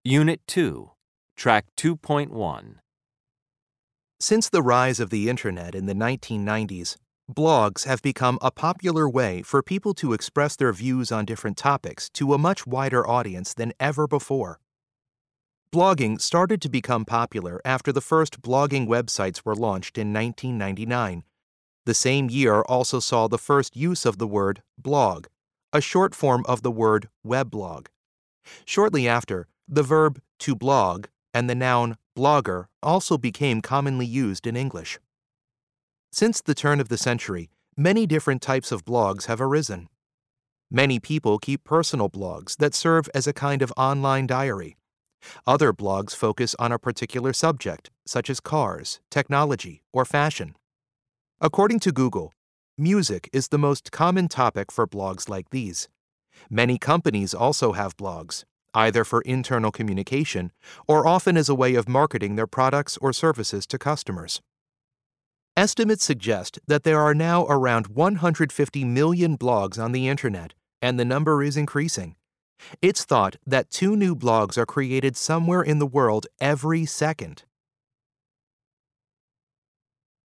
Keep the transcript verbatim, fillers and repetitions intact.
Unit two, Track two point one. Since the rise of the Internet in the nineteen nineties, blogs have become a popular way for people to express their views on different topics to a much wider audience than ever before. Blogging started to become popular after the first blogging websites were launched in nineteen ninety-nine. The same year also saw the first use of the word blog, a short form of the word weblog. Shortly after, the verb to blog and the noun blogger also became commonly used in English. Since the turn of the century, many different types of blogs have arisen. Many people keep personal blogs that serve as a kind of online diary. Other blogs focus on a particular subject, such as cars, technology, or fashion. According to Google, music is the most common topic for blogs like these. Many companies also have blogs, either for internal communication or often as a way of marketing their products or services to customers. Estimates suggest that there are now around one hundred fifty million blogs on the Internet, and the number is increasing. It's thought that two new blogs are created somewhere in the world every second.